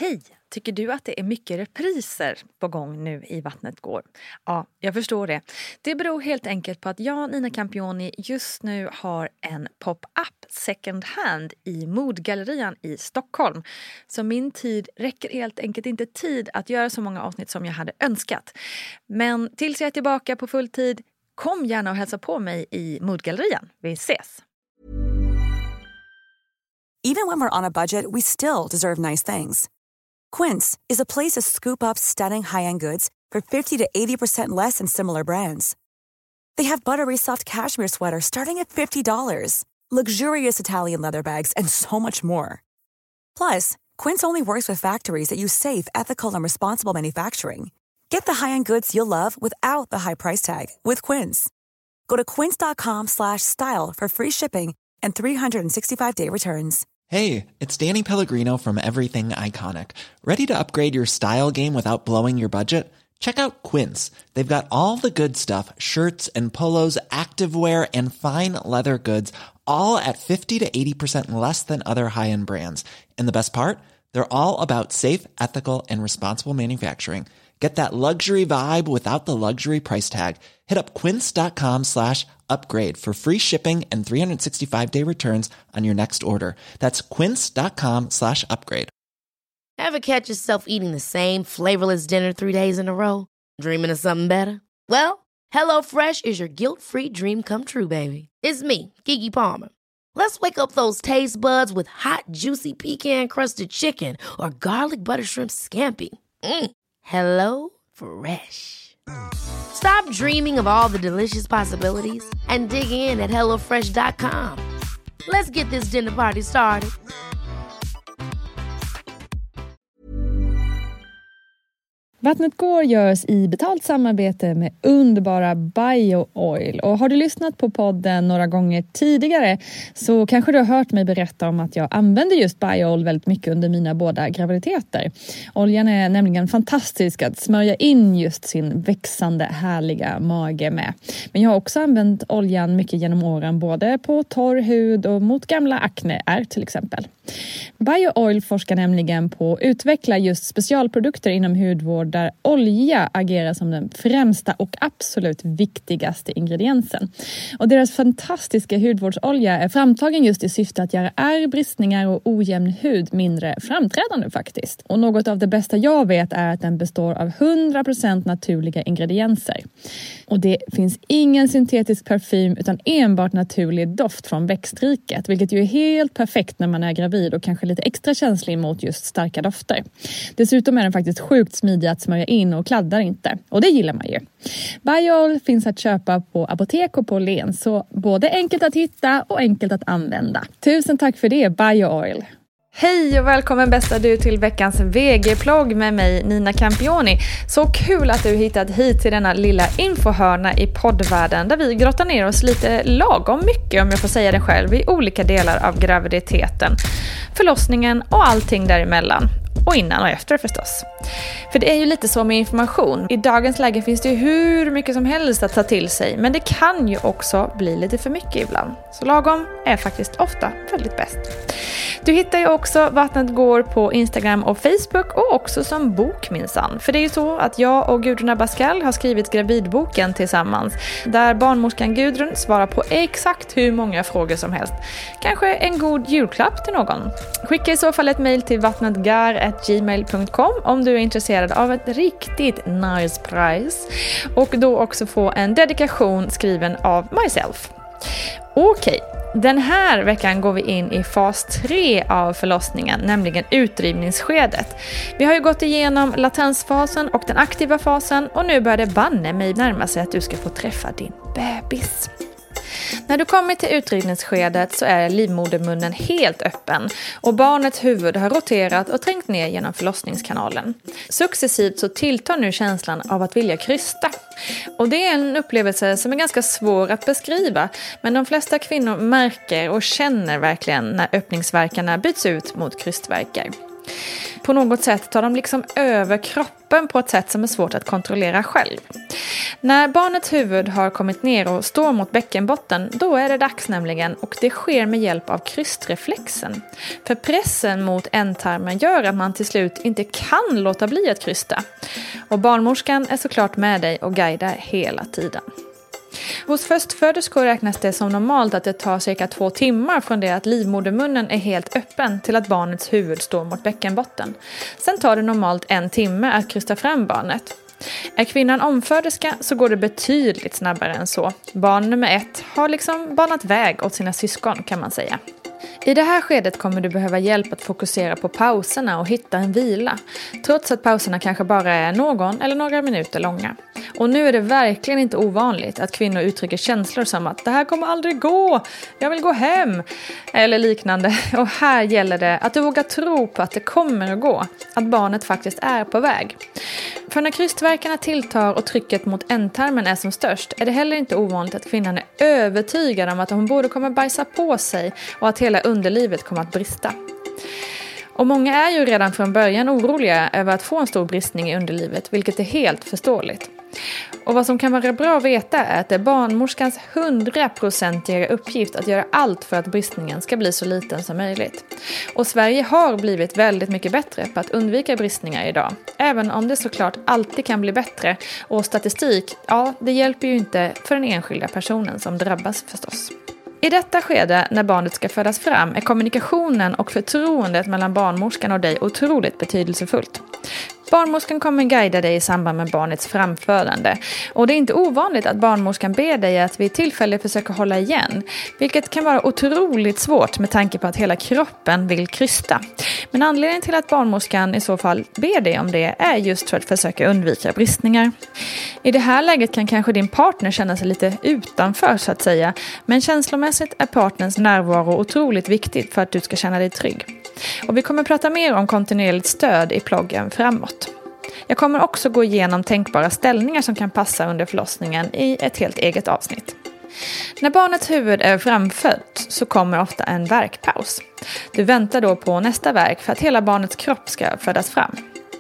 Hej! Tycker du att det är mycket repriser på gång nu i Vattnet går? Ja, jag förstår det. Det beror helt enkelt på att jag, Nina Campioni, just nu har en pop-up second hand i Modgallerian i Stockholm. Så min tid räcker helt enkelt inte tid att göra så många avsnitt som jag hade önskat. Men tills jag är tillbaka på full tid, kom gärna och hälsa på mig i Modgallerian. Vi ses! Even when we're on a budget, we still deserve nice things. Quince is a place to scoop up stunning high-end goods for 50 to 80% less than similar brands. They have buttery soft cashmere sweaters starting at $50, luxurious Italian leather bags, and so much more. Plus, Quince only works with factories that use safe, ethical, and responsible manufacturing. Get the high-end goods you'll love without the high price tag with Quince. Go to quince.com/style for free shipping and 365-day returns. Hey, it's Danny Pellegrino from Everything Iconic. Ready to upgrade your style game without blowing your budget? Check out Quince. They've got all the good stuff, shirts and polos, activewear, and fine leather goods, all at 50 to 80% less than other high-end brands. And the best part? They're all about safe, ethical, and responsible manufacturing. Get that luxury vibe without the luxury price tag. Hit up quince.com/upgrade for free shipping and 365-day returns on your next order. That's quince.com/upgrade. Ever catch yourself eating the same flavorless dinner 3 days in a row? Dreaming of something better? Well, HelloFresh is your guilt-free dream come true, baby. It's me, Keke Palmer. Let's wake up those taste buds with hot, juicy pecan-crusted chicken or garlic butter shrimp scampi. Hello Fresh. Stop dreaming of all the delicious possibilities and dig in at HelloFresh.com. Let's get this dinner party started. Vattnet går görs i betalt samarbete med underbara BioOil. Och har du lyssnat på podden några gånger tidigare så kanske du har hört mig berätta om att jag använder just BioOil väldigt mycket under mina båda graviditeter. Oljan är nämligen fantastisk att smörja in just sin växande härliga mage med. Men jag har också använt oljan mycket genom åren både på torr hud och mot gamla akneär till exempel. BioOil forskar nämligen på att utveckla just specialprodukter inom hudvård där olja agerar som den främsta och absolut viktigaste ingrediensen. Och deras fantastiska hudvårdsolja är framtagen just i syfte att göra ärr, bristningar och ojämn hud mindre framträdande faktiskt. Och något av det bästa jag vet är att den består av 100% naturliga ingredienser. Och det finns ingen syntetisk parfym utan enbart naturlig doft från växtriket, vilket ju är helt perfekt när man är gravid och kanske lite extra känslig mot just starka dofter. Dessutom är den faktiskt sjukt smidig att smörja in och kladdar inte. Och det gillar man ju. BioOil finns att köpa på apotek och på Len, så både enkelt att hitta och enkelt att använda. Tusen tack för det, BioOil! Hej och välkommen bästa du till veckans VG-plogg med mig Nina Campioni. Så kul att du hittat hit till denna lilla infohörna i poddvärlden där vi grottar ner oss lite lagom mycket, om jag får säga det själv, i olika delar av graviditeten, förlossningen och allting däremellan. Och innan och efter förstås. För det är ju lite så med information. I dagens läge finns det ju hur mycket som helst att ta till sig. Men det kan ju också bli lite för mycket ibland. Så lagom är faktiskt ofta väldigt bäst. Du hittar ju också Vattnet går på Instagram och Facebook och också som bok minsann. För det är ju så att jag och Gudrun Abascal har skrivit gravidboken tillsammans. Där barnmorskan Gudrun svarar på exakt hur många frågor som helst. Kanske en god julklapp till någon. Skicka i så fall ett mejl till vattnetgar@gmail.com om du är intresserad av ett riktigt nice prize. Och då också få en dedikation skriven av myself. Okej. Den här veckan går vi in i fas 3 av förlossningen, nämligen utdrivningsskedet. Vi har ju gått igenom latensfasen och den aktiva fasen och nu börjar det banne mig närma sig att du ska få träffa din bebis. När du kommer till utdrivningsskedet så är livmodermunnen helt öppen och barnets huvud har roterat och trängt ner genom förlossningskanalen. Successivt så tilltar nu känslan av att vilja krysta. Och det är en upplevelse som är ganska svår att beskriva, men de flesta kvinnor märker och känner verkligen när öppningsvärkarna byts ut mot krystvärkar. På något sätt tar de liksom över kroppen på ett sätt som är svårt att kontrollera själv. När barnets huvud har kommit ner och står mot bäckenbotten, då är det dags nämligen, och det sker med hjälp av krystreflexen. För pressen mot ändtarmen gör att man till slut inte kan låta bli att krysta. Och barnmorskan är såklart med dig och guidar hela tiden. Hos förstföderskor räknas det som normalt att det tar cirka 2 timmar från det att livmodermunnen är helt öppen till att barnets huvud står mot bäckenbotten. Sen tar det normalt 1 timme att krysta fram barnet. Är kvinnan omföderska så går det betydligt snabbare än så. Barn nummer 1 har liksom banat väg åt sina syskon, kan man säga. I det här skedet kommer du behöva hjälp att fokusera på pauserna och hitta en vila, trots att pauserna kanske bara är någon eller några minuter långa. Och nu är det verkligen inte ovanligt att kvinnor uttrycker känslor som att det här kommer aldrig gå, jag vill gå hem, eller liknande. Och här gäller det att du vågar tro på att det kommer att gå, att barnet faktiskt är på väg. För när krystvärkarna tilltar och trycket mot ändtarmen är som störst är det heller inte ovanligt att kvinnan är övertygad om att hon borde kommer bajsa på sig och att hela underlivet kommer att brista. Och många är ju redan från början oroliga över att få en stor bristning i underlivet, vilket är helt förståeligt. Och vad som kan vara bra att veta är att det är barnmorskans 100% uppgift att göra allt för att bristningen ska bli så liten som möjligt. Och Sverige har blivit väldigt mycket bättre på att undvika bristningar idag. Även om det såklart alltid kan bli bättre. Och statistik, ja, det hjälper ju inte för den enskilda personen som drabbas förstås. I detta skede, när barnet ska födas fram, är kommunikationen och förtroendet mellan barnmorskan och dig otroligt betydelsefullt. Barnmorskan kommer guida dig i samband med barnets framfödande. Och det är inte ovanligt att barnmorskan ber dig att vid tillfälle försöka hålla igen. Vilket kan vara otroligt svårt med tanke på att hela kroppen vill krysta. Men anledningen till att barnmorskan i så fall ber dig om det är just för att försöka undvika bristningar. I det här läget kan kanske din partner känna sig lite utanför så att säga. Men känslomässigt är partners närvaro otroligt viktigt för att du ska känna dig trygg. Och vi kommer prata mer om kontinuerligt stöd i ploggen framåt. Jag kommer också gå igenom tänkbara ställningar som kan passa under förlossningen i ett helt eget avsnitt. När barnets huvud är framfött så kommer ofta en värkpaus. Du väntar då på nästa värk för att hela barnets kropp ska födas fram.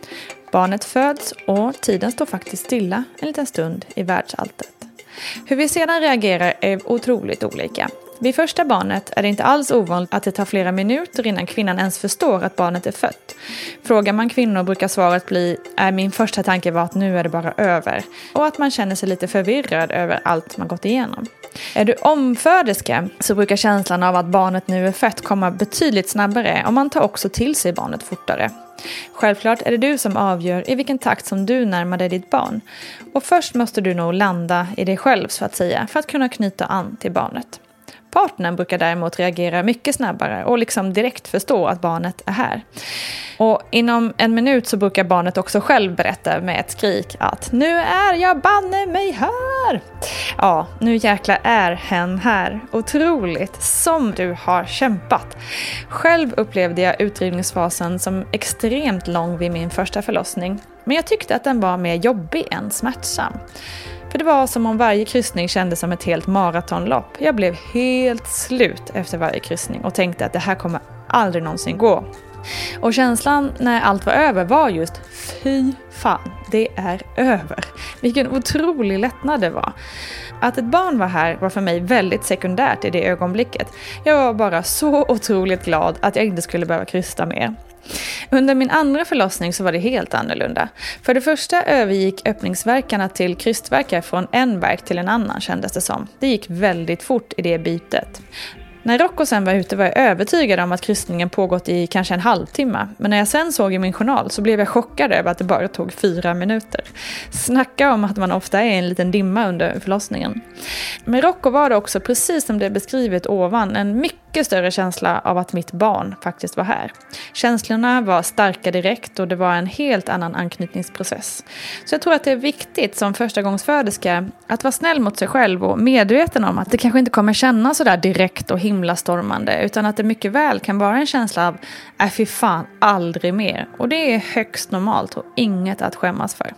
Barnet föds och tiden står faktiskt stilla en liten stund i världsalltet. Hur vi sedan reagerar är otroligt olika. Vid första barnet är det inte alls ovanligt att det tar flera minuter innan kvinnan ens förstår att barnet är fött. Frågar man kvinnor brukar svaret bli min första tanke var att nu är det bara över. Och att man känner sig lite förvirrad över allt man gått igenom. Är du omföderska så brukar känslan av att barnet nu är fött komma betydligt snabbare och man tar också till sig barnet fortare. Självklart är det du som avgör i vilken takt som du närmar dig ditt barn. Och först måste du nog landa i dig själv så att säga för att kunna knyta an till barnet. Partnern brukar däremot reagera mycket snabbare och liksom direkt förstå att barnet är här. Och inom 1 minut så brukar barnet också själv berätta med ett skrik att nu är jag banne mig här. Ja, nu jäklar är hen här. Otroligt som du har kämpat. Själv upplevde jag utdrivningsfasen som extremt lång vid min första förlossning. Men jag tyckte att den var mer jobbig än smärtsam. För det var som om varje kryssning kändes som ett helt maratonlopp. Jag blev helt slut efter varje kryssning och tänkte att det här kommer aldrig någonsin gå. Och känslan när allt var över var just fy fan, det är över. Vilken otrolig lättnad det var. Att ett barn var här var för mig väldigt sekundärt i det ögonblicket. Jag var bara så otroligt glad att jag inte skulle behöva krysta mer. Under min andra förlossning så var det helt annorlunda. För det första övergick öppningsverkarna till krystvärkar från en verk till en annan kändes det som. Det gick väldigt fort i det bytet. När Rocco sen var ute var jag övertygad om att kryssningen pågått i kanske en halvtimme. Men när jag sen såg i min journal så blev jag chockad över att det bara tog 4 minuter. Snacka om att man ofta är i en liten dimma under förlossningen. Med Rocco var det också precis som det beskrivit ovan en mycket större känsla av att mitt barn faktiskt var här. Känslorna var starka direkt och det var en helt annan anknytningsprocess. Så jag tror att det är viktigt som förstagångsföderska att vara snäll mot sig själv och medveten om att det kanske inte kommer kännas så där direkt och himlastormande utan att det mycket väl kan vara en känsla av fy fan, aldrig mer. Och det är högst normalt och inget att skämmas för.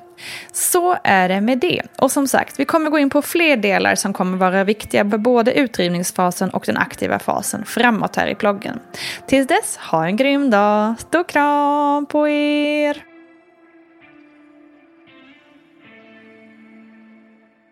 Så är det med det. Och som sagt, vi kommer gå in på fler delar som kommer vara viktiga för både utdrivningsfasen och den aktiva fasen framåt här i ploggen. Tills dess, ha en grym dag. Stor kram på er!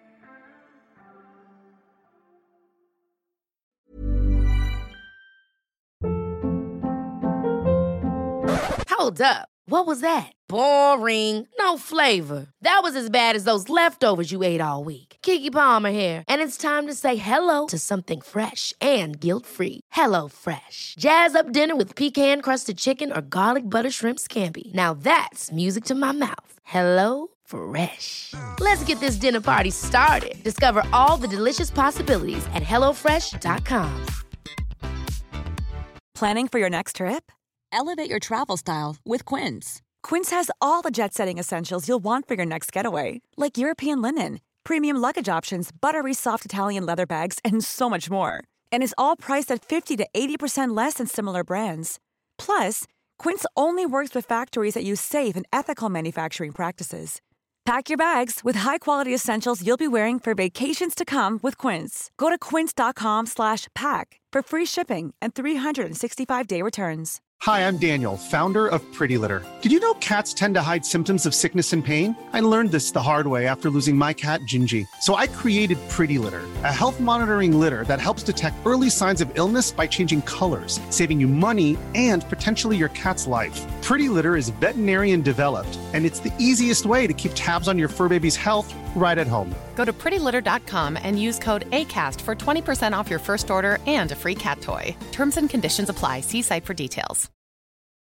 Hold up. What was that? Boring. No flavor. That was as bad as those leftovers you ate all week. Keke Palmer here, and it's time to say hello to something fresh and guilt-free. Hello Fresh. Jazz up dinner with pecan-crusted chicken or garlic butter shrimp scampi. Now that's music to my mouth. Hello Fresh. Let's get this dinner party started. Discover all the delicious possibilities at hellofresh.com. Planning for your next trip? Elevate your travel style with Quince. Quince has all the jet-setting essentials you'll want for your next getaway, like European linen, premium luggage options, buttery soft Italian leather bags, and so much more. And is all priced at 50 to 80% less than similar brands. Plus, Quince only works with factories that use safe and ethical manufacturing practices. Pack your bags with high-quality essentials you'll be wearing for vacations to come with Quince. Go to quince.com/pack for free shipping and 365-day returns. Hi, I'm Daniel, founder of Pretty Litter. Did you know cats tend to hide symptoms of sickness and pain? I learned this the hard way after losing my cat, Gingy. So I created Pretty Litter, a health monitoring litter that helps detect early signs of illness by changing colors, saving you money and potentially your cat's life. Pretty Litter is veterinarian developed, and it's the easiest way to keep tabs on your fur baby's health right at home. Go to prettylitter.com and use code ACAST for 20% off your first order and a free cat toy. Terms and conditions apply. See site for details.